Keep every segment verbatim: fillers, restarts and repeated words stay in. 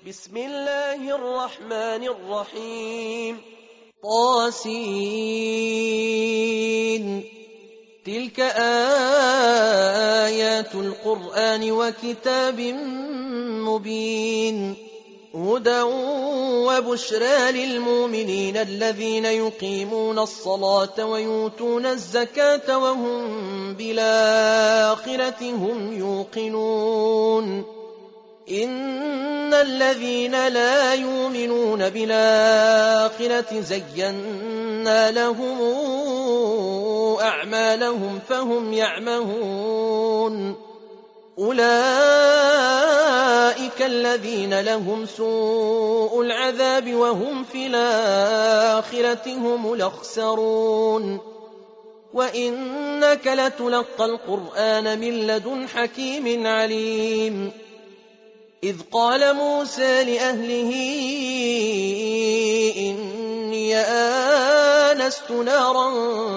بسم الله الرحمن الرحيم. طاسين. تلك آيات القرآن وكتاب مبين. هدى وبشرى للمؤمنين الذين يقيمون الصلاة ويؤتون الزكاة وهم بالآخرة هم يوقنون. إن الذين لا يؤمنون بالآخرة زينا لهم أعمالهم فهم يعمهون. أولئك الذين لهم سوء العذاب وهم في الآخرة هم الأخسرون. وإنك لتلقى القرآن من لدن حكيم عليم. إذ قال موسى لأهله إني آنست نارا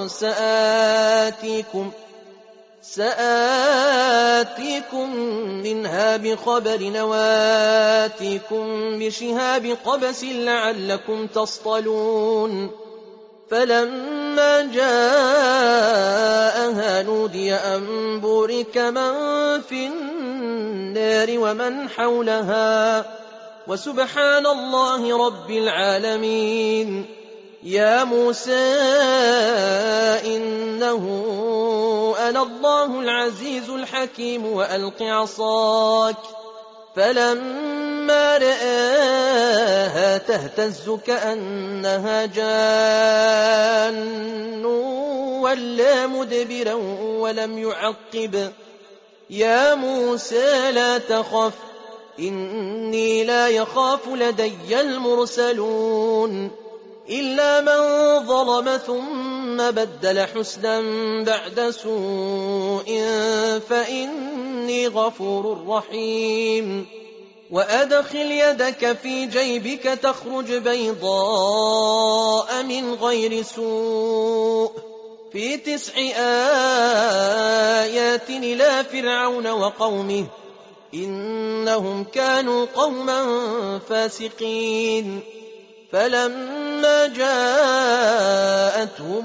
سآتيكم سآتيكم منها بخبر وآتيكم بشهاب قبس لعلكم تصطلون. فلما جاءها نودي أن بورك من في النار ومن حولها وسبحان الله رب العالمين. يا موسى إنه أنا الله العزيز الحكيم وألق عصاك. فلما رآها تهتز كأنها جان ولا مدبرا ولم يعقب. يا موسى لا تخف إني لا يخاف لدي المرسلون. إلا من ظلم ثم بدل حسنا بعد سوء فإني غفور رحيم. وأدخل يدك في جيبك تخرج بيضاء من غير سوء في تسع آيات إلى فرعون وقومه إنهم كانوا قوما فاسقين. فلما جاءتهم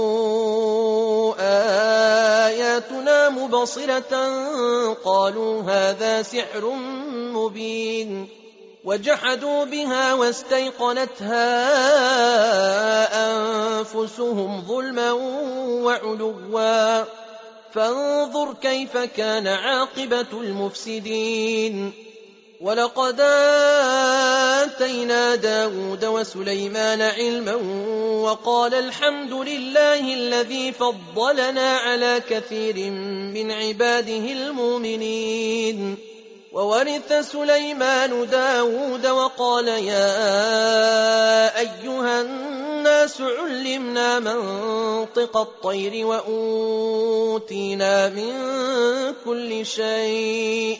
آياتنا مبصرة قالوا هذا سحر مبين. وجحدوا بها واستيقنتها أنفسهم ظلما وعلوا. فانظر كيف كان عاقبة المفسدين. ولقد آتينا داود وسليمان علما وقال الحمد لله الذي فضلنا على كثير من عباده المؤمنين. وورث سليمان داود وقال يا أيها الناس علمنا منطق الطير وأوتينا من كل شيء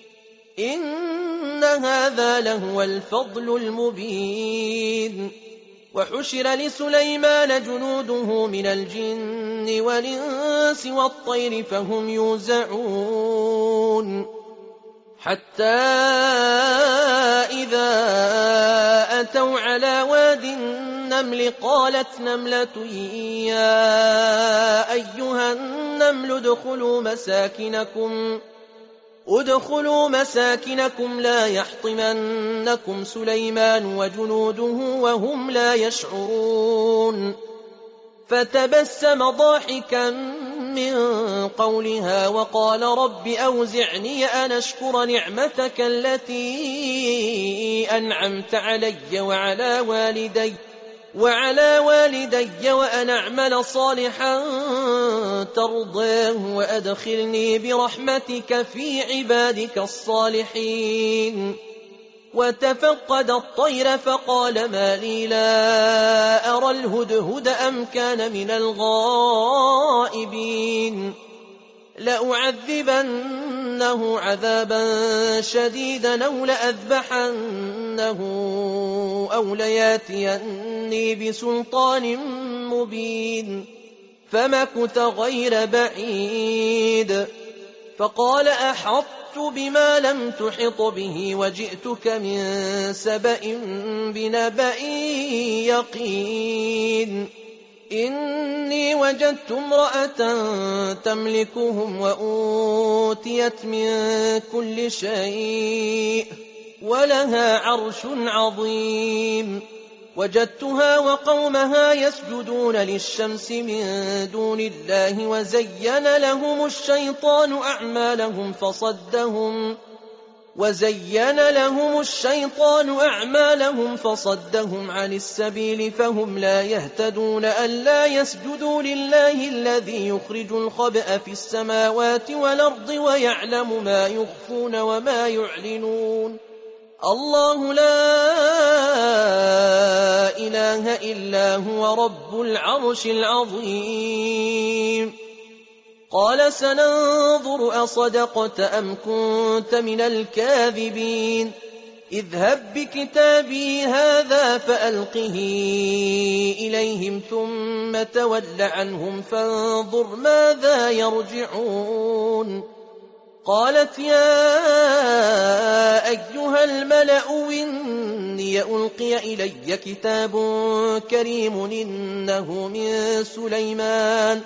إن هذا لهو الفضل المبين. وحشر لسليمان جنوده من الجن والإنس والطير فهم يوزعون. حتى إذا أتوا على واد النمل قالت نملة يا أيها النمل ادخلوا مساكنكم ادخلوا مساكنكم لا يحطمنكم سليمان وجنوده وهم لا يشعرون. فتبسم ضاحكا من قولها وقال رب أوزعني أن أشكر نعمتك التي أنعمت علي وعلى والدي وعلى والدي وأن أعمل صالحا ترضاه وأدخلني برحمتك في عبادك الصالحين. وتفقد الطير فقال ما لي لا أرى الهدهد أم كان من الغائبين. لأعذبنه عذابا شديدا أو لأذبحنه أو لياتيني بسلطان مبين. فمكث غير بعيد فقال أحطت بما لم تحط به وجئتك من سبأ بنبأ يقين إني وجدت امرأة تملكهم وأوتيت من كل شيء ولها عرش عظيم وجدتها وقومها يسجدون للشمس من دون الله وزين لهم الشيطان أعمالهم فصدهم وزين لهم الشيطان أعمالهم فصدهم عن السبيل فهم لا يهتدون ألا يسجدوا لله الذي يخرج الخبأ في السماوات والأرض ويعلم ما يخفون وما يعلنون الله لا إله إلا هو رب العرش العظيم قال سننظر أصدقت أم كنت من الكاذبين اذهب بكتابي هذا فألقه إليهم ثم تول عنهم فانظر ماذا يرجعون قالت يا أيها الملأ إني ألقي إلي كتاب كريم إنه من سليمان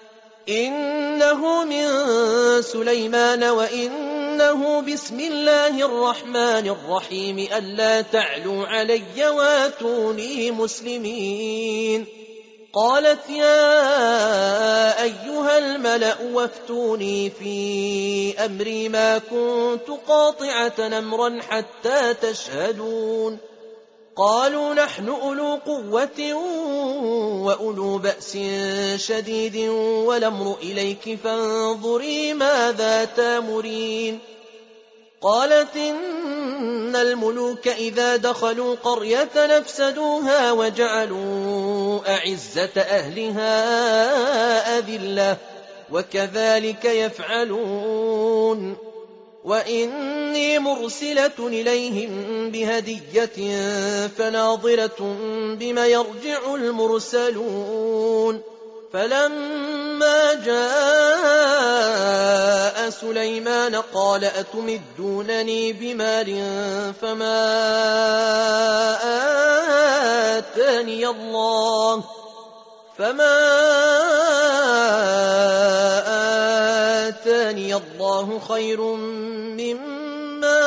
إنه من سليمان وإنه بسم الله الرحمن الرحيم ألا تعلوا علي واتوني مسلمين قالت يا أيها الملأ وافتوني في أمري ما كنت قاطعة أمرا حتى تشهدون قالوا نحن أولو قوة وأولو بأس شديد والأمر إليك فانظري ماذا تامرين قالت إن الملوك إذا دخلوا قرية نفسدوها وجعلوا أعزة أهلها أذلة وكذلك يفعلون وإني مرسلة إليهم بهدية فناظرة بما يرجع المرسلون فلما جاء سليمان قال أتمدونني بمال فما آتاني الله فما آتاني الله خير مما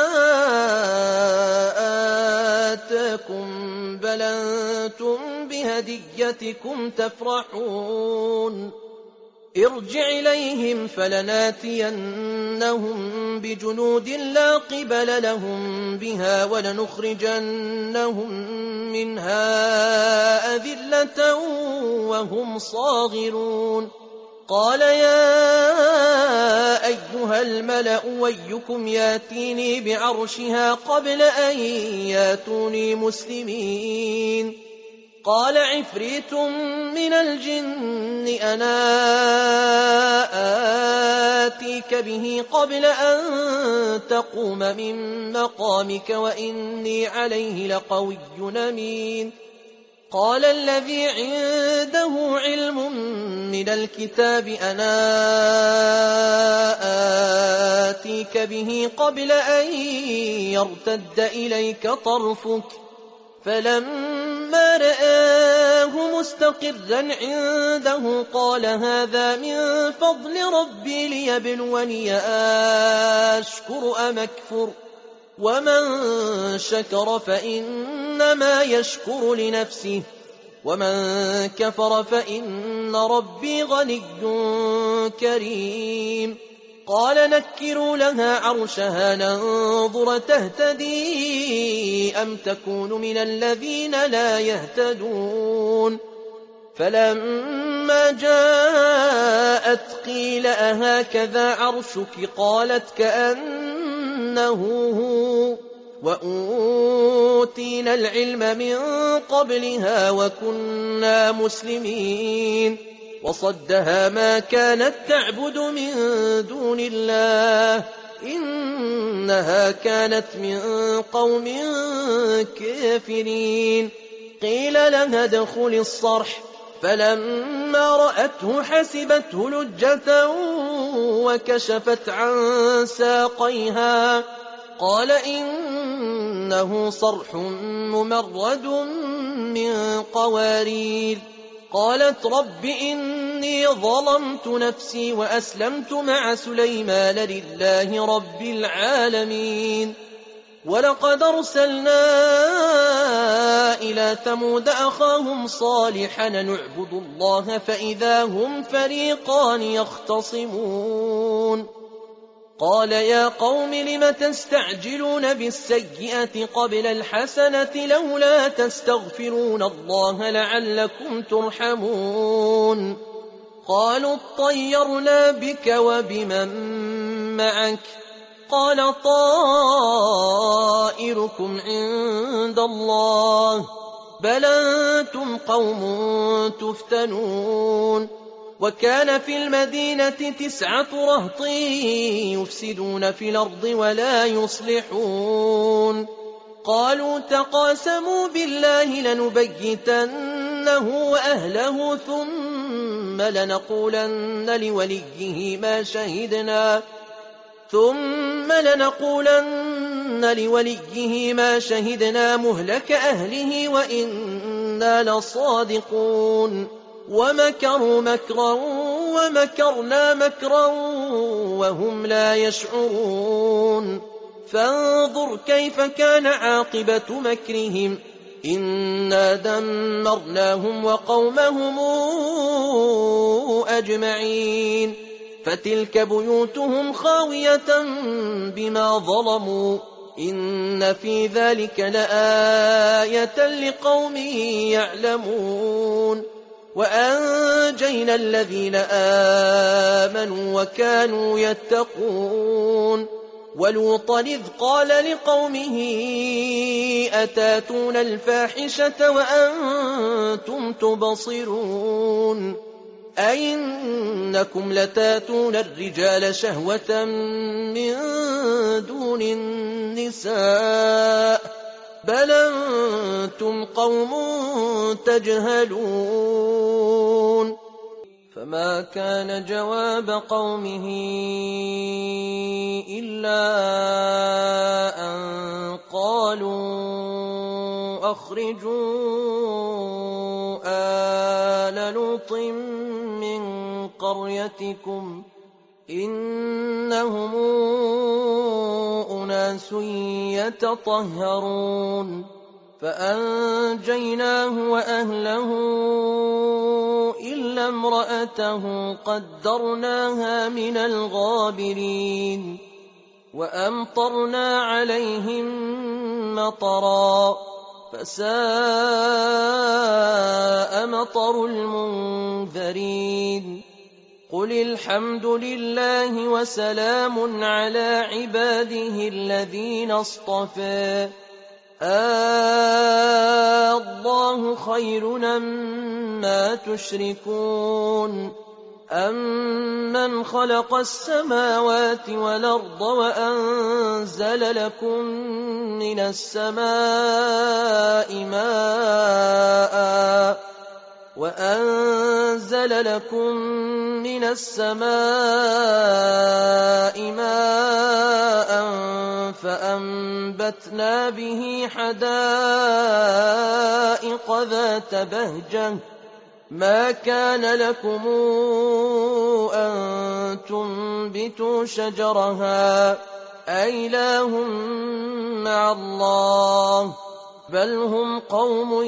آتاكم بل أنتم بهديتكم تفرحون ارجع إليهم فلناتينهم بجنود لا قبل لهم بها ولنخرجنهم منها أذلة وهم صاغرون قال يا أيها الملأ أيكم ياتيني بعرشها قبل أن ياتوني مسلمين قال عفريت من الجن أنا آتيك به قبل أن تقوم من مقامك وإني عليه لقوي أمين قال الذي عنده علم من الكتاب أنا آتيك به قبل أن يرتد إليك طرفك فلما رآه مستقرا عنده قال هذا من فضل ربي ليبلوني أشكر أم أكفر ومن شكر فإنما يشكر لنفسه ومن كفر فإن ربي غني كريم قال نكروا لها عرشها ننظر تهتدي أم تكون من الذين لا يهتدون فلما جاءت قيل أهكذا عرشك قالت كأنه هو وأوتينا العلم من قبلها وكنا مسلمين وصدها ما كانت تعبد من دون الله إنها كانت من قوم كافرين قيل لها ادخل الصرح فلما رأته حسبته لجة وكشفت عن ساقيها قال إنه صرح ممرد من قوارير. قالت رب إني ظلمت نفسي وأسلمت مع سليمان لله رب العالمين. ولقد أرسلنا إلى ثمود أخاهم صالحا نعبد الله فإذا هم فريقان يختصمون. قال يا قوم لم تستعجلون بالسيئة قبل الحسنة لولا تستغفرون الله لعلكم ترحمون. قالوا اطيرنا بك وبمن معك قال طائركم عند الله بل أنتم قوم تفتنون. وكان في المدينة تسعة رهط يفسدون في الأرض ولا يصلحون. قالوا تقاسموا بالله لنبيتنه وأهله ثم لنقولن لوليه ما شهدنا ثم لنقولن لوليه ما شهدنا مهلك أهله وإنا لصادقون. ومكروا مكرا ومكرنا مكرا وهم لا يشعرون. فانظر كيف كان عاقبة مكرهم إنا دمرناهم وقومهم أجمعين. فتلك بيوتهم خاوية بما ظلموا إن في ذلك لآية لقوم يعلمون. وأنجينا الذين آمنوا وكانوا يتقون. ولوطا إذ قال لقومه أتاتون الفاحشة وأنتم تبصرون أئنكم لتاتون الرجال شهوة من دون النساء بل أنتم قوم تجهلون. فما كان جواب قومه إلا أن قالوا أخرجوا آل لوط من قريتكم إنهم أناس يتطهرون. فأنجيناه وأهله إلا امرأته قدرناها من الغابرين. وأمطرنا عليهم مطرا فساء مطر المنذرين. قل الحمد لله وسلام على عباده الذين اصطفى آه الله خير أمّا تشركون. أَمَّنْ خَلَقَ السَّمَاوَاتِ وَالْأَرْضَ وَأَنزَلَ لَكُم مِّنَ السَّمَاءِ مَاءً وَأَنزَلَ لَكُم مِّنَ السَّمَاءِ مَاءً فَأَنبَتْنَا بِهِ حَدَائِقَ ذَاتَ بَهْجَةٍ ما كان لكم أن تنبتوا شجرها أإله مع الله بل هم قوم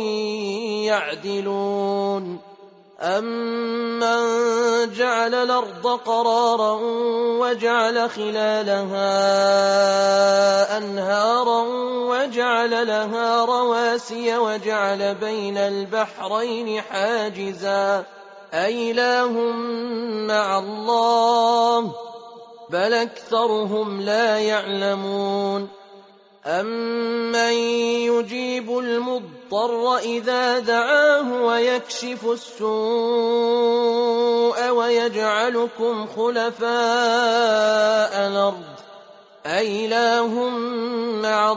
يعدلون. أَمَّنْ جَعَلَ الْأَرْضَ قَرَارًا وَجَعَلَ خِلَالَهَا أَنْهَارًا وَجَعَلَ لَهَا رَوَاسِيَ وَجَعَلَ بَيْنَ الْبَحْرَيْنِ حَاجِزًا أَإِلَٰهٌ مَّعَ اللَّهِ بَلْ أَكْثَرُهُمْ لَا يَعْلَمُونَ. أَمَّن يُجِيبُ الْمُضْطَرَّ إِذَا دَعَاهُ وَيَكْشِفُ السُّوءَ وَيَجْعَلُكُمْ خُلَفَاءَ الْأَرْضِ أَإِلَٰهٌ مَّعَ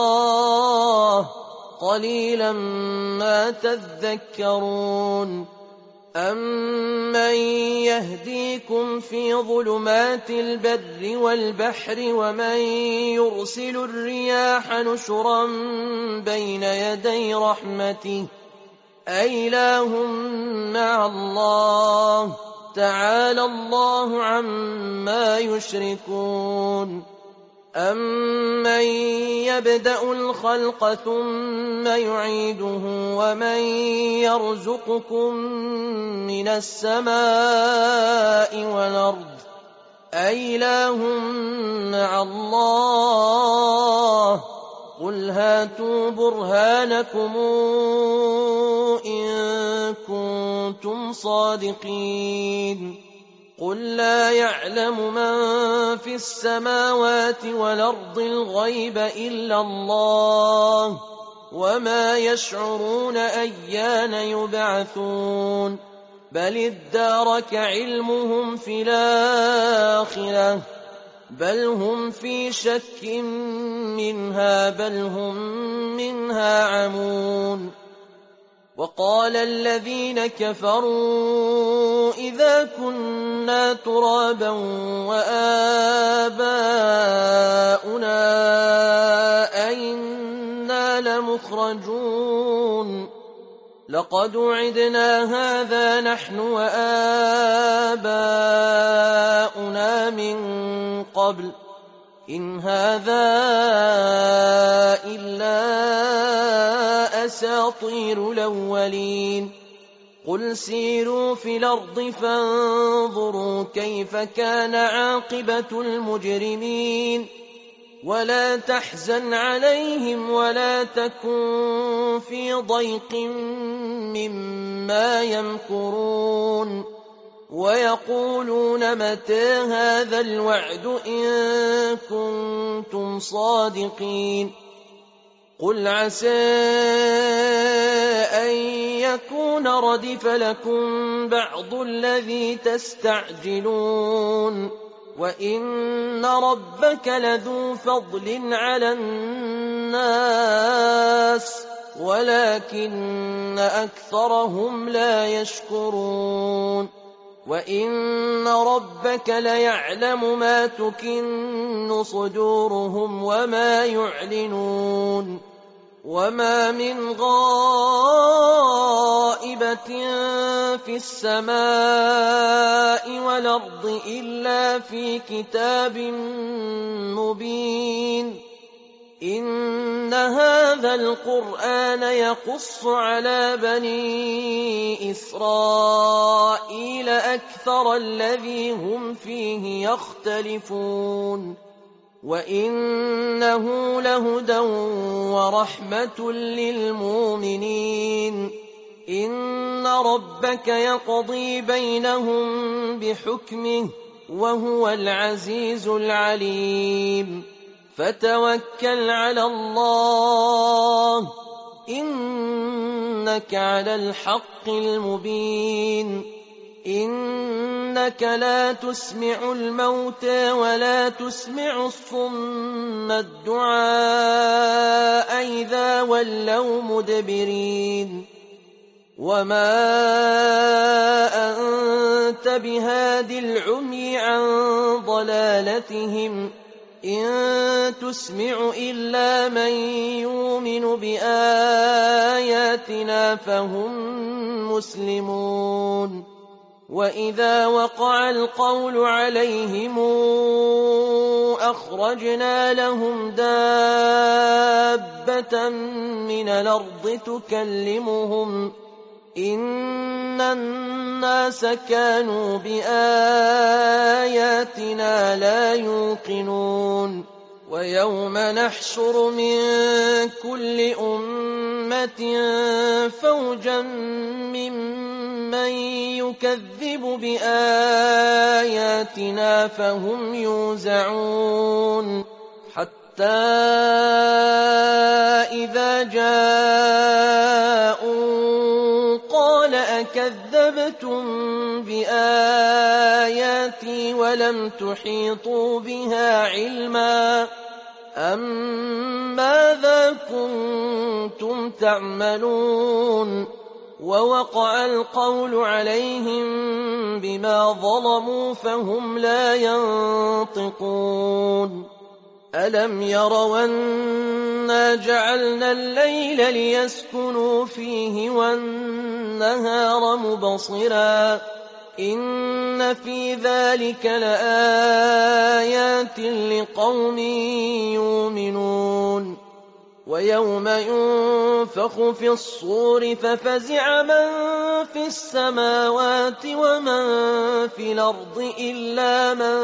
اللَّهِ قَلِيلًا مَّا تَذَكَّرُونَ. أَمَّن يَهْدِيكُمْ فِي ظُلُمَاتِ الْبَرِّ وَالْبَحْرِ وَمَن يُرْسِلُ الرِّيَاحَ نُشُرًا بَيْنَ يَدَيْ رَحْمَتِهِ أَإِلَٰهٌ مَّعَ اللَّهِ تَعَالَى اللَّهُ عَمَّا يُشْرِكُونَ أَمَّن يَبْدَأُ الْخَلْقَ ثُمَّ يُعِيدُهُ وَمَن يَرْزُقُكُم مِّنَ السَّمَاءِ وَالْأَرْضِ أَإِلَٰهٌ مَّعَ اللَّهِ قُلْ هَاتُوا بُرْهَانَكُمْ إِن كُنتُمْ صَادِقِينَ قُل لَّا يَعْلَمُ مَن فِي السَّمَاوَاتِ وَالْأَرْضِ الْغَيْبَ إِلَّا اللَّهُ وَمَا يَشْعُرُونَ أَيَّانَ يُبْعَثُونَ بَلِ ادَّارَكَ عِلْمُهُمْ فِي الْآخِرَةِ بَلْ هُمْ فِي شَكٍّ مِّنْهَا بَلْ هُم مِّنْهَا عَمُونَ وَقَالَ الَّذِينَ كَفَرُوا إِذَا كُنَّا تُرَابًا وَآبَاؤُنَا أَئِنَّا لَمُخْرَجُونَ لَقَدْ وُعِدْنَا هَٰذَا نَحْنُ وَآبَاؤُنَا مِن قَبْلُ إِنْ هَٰذَا إِلَّا أَسَاطِيرُ الْأَوَّلِينَ قُلْ سِيرُوا فِي الْأَرْضِ فَانظُرُوا كَيْفَ كَانَ عَاقِبَةُ الْمُجْرِمِينَ وَلَا تَحْزَنْ عَلَيْهِمْ وَلَا تَكُن فِي ضَيْقٍ مِّمَّا يَمْكُرُونَ وَيَقُولُونَ مَتَىٰ هَٰذَا الْوَعْدُ إِن كُنتُمْ صَادِقِينَ قُلْ عَسَىٰ أَن يَكُونَ رَدِفَ لَكُم بَعْضُ الَّذِي تَسْتَعْجِلُونَ وَإِنَّ رَبَّكَ لَذُو فَضْلٍ عَلَى النَّاسِ وَلَٰكِنَّ أَكْثَرَهُمْ لَا يَشْكُرُونَ وَإِنَّ رَبَّكَ لَيَعْلَمُ مَا تُكِنُّ صُدُورُهُمْ وَمَا يُعْلِنُونَ وَمَا مِنْ غَائِبَةٍ فِي السَّمَاءِ وَالْأَرْضِ إِلَّا فِي كِتَابٍ مُّبِينٍ إِنَّ هَٰذَا الْقُرْآنَ يَقُصُّ عَلَىٰ بَنِي إِسْرَائِيلَ أَكْثَرَ الَّذِي هُمْ فِيهِ يَخْتَلِفُونَ وَإِنَّهُ لَهُدًى وَرَحْمَةٌ لِّلْمُؤْمِنِينَ إِنَّ رَبَّكَ يَقْضِي بَيْنَهُم بِحُكْمِهِ وَهُوَ الْعَزِيزُ الْعَلِيمُ فَتَوَكَّلْ عَلَى اللَّهِ إِنَّكَ عَلَى الْحَقِّ الْمُبِينِ إِنَّكَ لَا تُسْمِعُ الْمَوْتَىٰ وَلَا تُسْمِعُ الصُّمَّ الدُّعَاءَ إِذَا وَلَّوْا مُدْبِرِينَ وَمَا أَنتَ بِهَادِ الْعُمْيِ عَن ضَلَالَتِهِمْ إِن تُسْمِعُ إِلَّا مَن يُؤْمِنُ بِآيَاتِنَا فَهُم مُّسْلِمُونَ وَإِذَا وَقَعَ الْقَوْلُ عَلَيْهِمْ أَخْرَجْنَا لَهُمْ دَابَّةً مِّنَ الْأَرْضِ تُكَلِّمُهُمْ إِنَّ النَّاسَ كَانُوا بِآيَاتِنَا لَا يُوقِنُونَ وَيَوْمَ نَحْشُرُ مِن كُلِّ أُمَّةٍ فَوْجًا مِّمَّن يُكَذِّبُ بِآيَاتِنَا فَهُمْ يُوزَعُونَ حَتَّىٰ إِذَا جَاءُوا قَالَ أَكَذَّبْتُم بِآيَاتِي وَلَمْ تُحِيطُوا بِهَا عِلْمًا أَمْ مَاذَا كُنتُمْ تَعْمَلُونَ ووقع القول عليهم بما ظلموا فهم لا ينطقون ألم يروا أنا جعلنا الليل ليسكنوا فيه والنهار مبصرا إن في ذلك لآيات لقوم يؤمنون ويوم ينفخ في الصور ففزع من في السماوات ومن في الأرض إلا من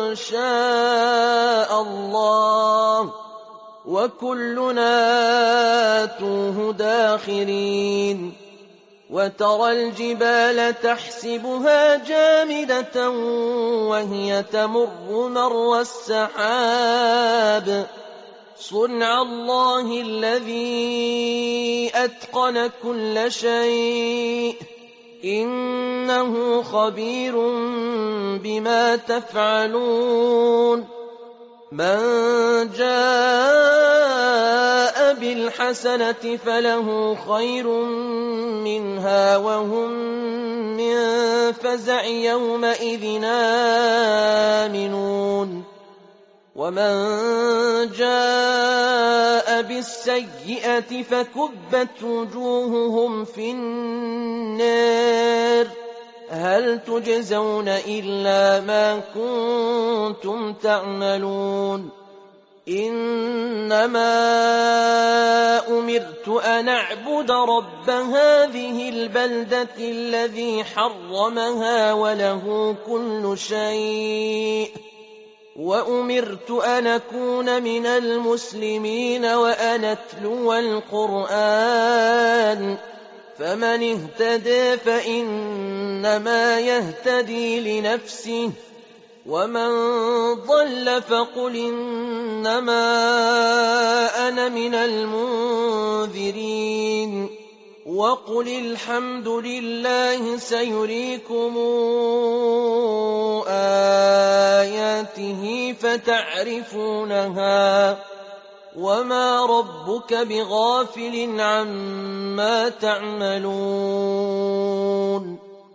شاء الله وكلنا آتوه داخرين وترى الجبال تحسبها جامدة وهي تمر مر السحاب صنع الله الذي أتقن كل شيء إنه خبير بما تفعلون من جاء بالحسنة فله خير منها وهم من فزع يومئذ آمنون ومن جاء بالسيئة فكبت وجوههم في النار هل تجزون إلا ما كنتم تعملون إنما أمرت أن أعبد رب هذه البلدة الذي حرمها وله كل شيء وأمرت أن أكون من المسلمين وأن أتلو القرآن فمن اهتدى فإنما يهتدي لنفسه ومن ضل فقل إنما أنا من المنذرين وقل الحمد لله سيريكم آياته فتعرفونها وما ربك بغافل عما تعملون